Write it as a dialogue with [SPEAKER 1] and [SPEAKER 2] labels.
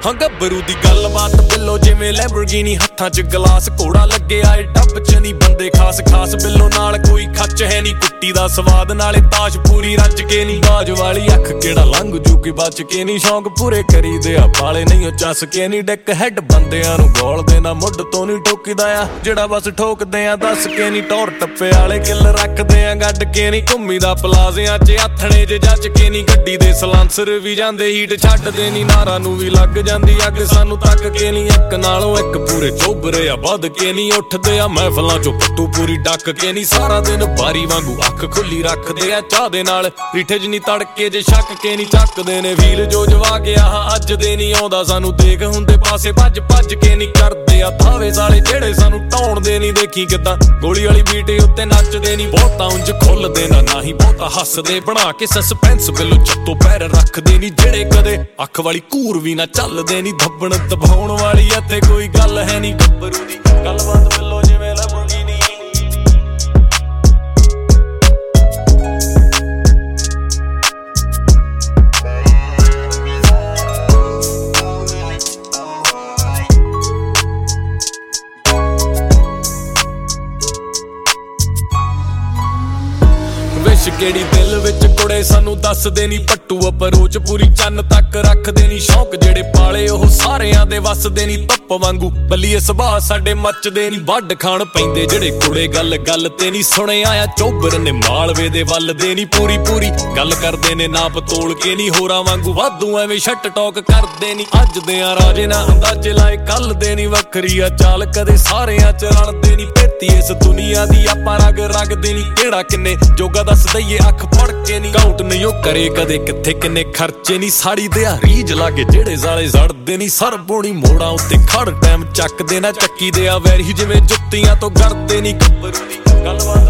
[SPEAKER 1] ਹਾਂ ਗੱਭਰੂ ਦੀ ਗੱਲਬਾਤ ਬਿੱਲੋ ਜਿਵੇਂ ਲੈਂਬਰਗਿਨੀ ਹੱਥਾਂ 'ਚ ਗਲਾਸ ਘੋੜਾ ਲੱਗਿਆ ਏ ਡੱਬ 'ਚ ਨਹੀਂ ਬੰਦੇ ਖਾਸ ਖਾਸ ਬਿੱਲੋ ਨਾਲ ਕੋਈ ਖੱਚ ਹੈ ਨਹੀਂ ਕੁੱਟੀ ਦਾ ਸਵਾਦ ਨਾਲੇ ਤਾਸ਼ ਪੂਰੀ ਰੱਜ ਕੇ ਨਹੀਂ ਬਾਜ ਵਾਲੀ ਅੱਖ ਕਿਹੜਾ ਲੰਘ ਜੂ ਕਿ ਬਚ ਕੇ ਨਹੀਂ ਸ਼ੌਂਕ ਪੂਰੇ ਕਰੀਦੇ ਆ ਬਾਲੇ ਨਹੀਂ ਉਹ ਚੱਸ ਕੇ ਨਹੀਂ ਡਿੱਕ ਹੈਡ ਬੰਦਿਆਂ ਨੂੰ ਗੋਲਦੇ ਨਾ ਮੁੱਢ ਤੋਂ ਨਹੀਂ ਠੋਕੀਦਾ ਆ ਜਿਹੜਾ ਬਸ ਠੋਕਦੇ ਆ ਦੱਸ ਕੇ ਨਹੀਂ ਟੌਰ ਟੱਪੇ ਵਾਲੇ ਕਿੱਲ ਰੱਖਦੇ ਆ ਗੱਡ ਕੇ ਨਹੀਂ ਘੁੰਮੀ ਦਾ ਪਲਾਜ਼ਿਆਂ 'ਚ ਆਥਣੇ ਜੇ ਜੱਜ ਕੇ ਨਹੀਂ ਗੱਡੀ ਦੇ ਸਲਾਂਸਰ ਵੀ ਜਾਂਦੇ ਹੀਟ ਛੱਡਦੇ ਨਹੀਂ ਨਾਰਾਂ ਨੂੰ ਵੀ ਲੱਗ ਜਾਂਦੀ ਅੱਗ ਸਾਨੂੰ ਤੱਕ ਕੇ ਨਹੀਂ ਇੱਕ ਨਾਲੋਂ ਇੱਕ ਪੂਰੇ ਚੋਬਰੇ ਆ ਵੱਧ ਕੇ ਨਹੀਂ ਉੱਠਦੇ ਆ ਮਹਿਫਲਾਂ 'ਚੋਂ ਪੱਤੂ ਪੂਰੀ ਡੱਕ ਕੇ ਨਹੀਂ ਸਾਰਾ ਦਿਨ ਬਾਰੀ ਵਾਂਗੂ ਅੱਖ ਖੁੱਲੀ ਰੱਖਦੇ ਆ ਚਾਹ ਦੇ ਨਾਲ ਰੀਠੇ 'ਚ ਨਹੀਂ ਤੜਕੇ ਜੇ ਸ਼ੱਕ ਕੇ ਨਹੀਂ ਚੱਕਦੇ ਨੇ ਵੀਲ ਜੋ ਜਵਾ ਗਿਆ ਅੱਜ ਦੇ ਨਹੀਂ ਆਉਂਦਾ ਸਾਨੂੰ ਦੇਖ ਹੁੰਦੇ ਪਾਸੇ ਭੱਜ ਭੱਜ ਕੇ ਨਹੀਂ ਕਰਦੇ ਆ ਥਾਵੇ ਸਾਲੇ ਜਿਹੜੇ ਸਾਨੂੰ ਢਾਉਣਦੇ ਨਹੀਂ ਦੇਖੀ ਕਿੱਦਾਂ ਗੋਲੀ ਵਾਲੀ ਬੀਟ ਉੱਤੇ ਨੱਚਦੇ ਨਹੀਂ ਬਹੁਤਾ ਉਂਝ ਖੁੱਲਦੇ ਨਾ ਹੀ ਬਹੁਤਾ ਹੱਸਦੇ ਬਣਾ ਕੇ ਸਸਪੈਂਸ ਬਿੱਲੋ ਚੱਤੋ ਪੈਰ ਰੱਖਦੇ ਨਹੀਂ ਜਿਹੜੇ ਕਦੇ ਅੱਖ ਵਾਲੀ ਘੂਰ ਵੀ ਨਾ ਚੱਲਦੇ ਨਹੀਂ ਦੱਬਣ ਦਬਾਉਣ ਵਾਲੀ ਇੱਥੇ ਕੋਈ ਗੱਲ ਹੈ ਨਹੀਂ ਗੱਭਰੂ ਦੀ ਗੱਲਬਾਤ ਬਿੱਲੋ ਜਿਵੇਂ ਲੈਂਬਰਗਿਨੀ ਵਿਸ਼ ਕਿਹੜੀ ਦਿਲ ਵਿੱਚ ਕੁੜੇ ਸਾਨੂੰ ਦੱਸਦੇ ਨਹੀਂ ਪੱਟੂ ਅਪਰੋਚ ਪੂਰੀ ਚੰਨ ਤੱਕ ਰੱਖਦੇ ਨਹੀਂ ਸ਼ੌਕ ਜਿਹੜੇ ਪਾਲੇ ਉਹ ਸਾਰਿਆਂ ਦੇ ਵੱਸਦੇ ਨਹੀਂ ਧੁੱਪ ਵਾਂਗੂ ਬੱਲੀਏ ਸੁਭਾਅ ਸਾਡੇ ਮੱਚਦੇ ਨਹੀਂ ਵੱਢ ਖਾਣ ਪੈਂਦੇ ਜਿਹੜੇ ਕੁੜੇ ਗੱਲ ਗੱਲ ਤੇ ਨਹੀਂ ਸੁਣਿਆ ਆ ਚੋਬਰ ਨੇ ਮਾਲਵੇ ਦੇ ਵੱਲ ਦੇ ਨਹੀਂ ਪੂਰੀ ਪੂਰੀ ਗੱਲ ਕਰਦੇ ਨੇ ਨਾਪ ਤੋਲ ਕੇ ਨਹੀਂ ਹੋਰਾਂ ਵਾਂਗੂ ਵਾਧੂ ਐਵੇਂ ਛੱਟ ਟੌਕ ਕਰਦੇ ਨਹੀਂ ਅੱਜ ਦੇ ਆ ਰਾਜੇ ਨਾ ਅੰਦਾਜ਼ੇ ਲਾਏ ਕੱਲ ਦੇ ਨਹੀਂ ਵੱਖਰੀ ਆ ਚਾਲ ਕਦੇ ਸਾਰਿਆਂ 'ਚ ਰਲਦੇ ਨਹੀਂ ਭੇਤੀ ਇਸ ਦੁਨੀਆ ਦੀ ਆਪਾਂ ਰਗ ਰਗਦੇ ਨਹੀਂ ਕਿਹੜਾ ਕਿੰਨੇ ਜੋਗਾ ਦੱਸ ਦਈਏ ਅੱਖ ਫੜ ਕੇ ਨਹੀਂ ਕਾਊਂਟ ਨਹੀਂ ਉਹ ਕਰੇ ਕਦੇ ਕਿੱਥੇ ਕਿੰਨੇ ਖਰਚੇ ਨਹੀਂ ਸਾੜੀ ਦਿਹਾੜੀ ਜਲਾਗੇ ਜਿਹੜੇ ਸਾਲੇ ਜ਼ੜਦੇ ਨਹੀਂ ਸਰ ਬੋਣੀ ਮੋੜਾਂ ਉੱਤੇ ਖੜ ਟਾਈਮ ਚੱਕਦੇ ਨਾ ਚੱਕੀ ਦੇ ਆ ਵੈਰੀ ਜਿਵੇਂ ਜੁੱਤੀਆਂ ਤੋਂ ਗੜਦੇ ਨਹੀਂ ਗੱਭਰੂ ਦੀ ਗੱਲਬਾਤ